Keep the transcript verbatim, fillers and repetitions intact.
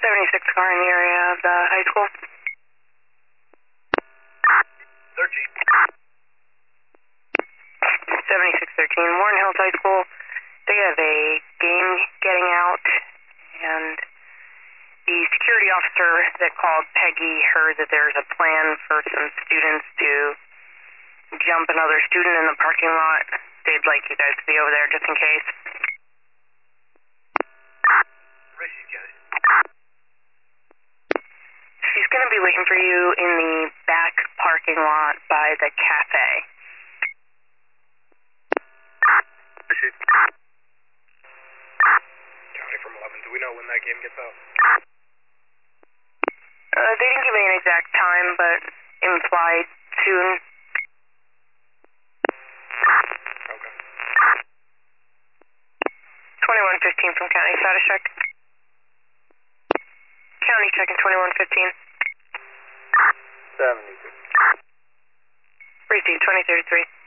seventy-six car in the area of the high school. thirteen. seventy-six thirteen, Warren Hills High School. They have a game getting out, and the security officer that called Peggy heard that there's a plan for some students to jump another student in the parking lot. They'd like you guys to be over there just in case. Where is she, Kenny? She's going to be waiting for you in the back parking lot by the cafe. Where is she? County from eleven. Do we know when that game gets out? Uh, they didn't give me an exact time, but implied soon. Okay. twenty-one fifteen from County status check. County checking twenty-one fifteen. seventy-two. Receive twenty thirty-three.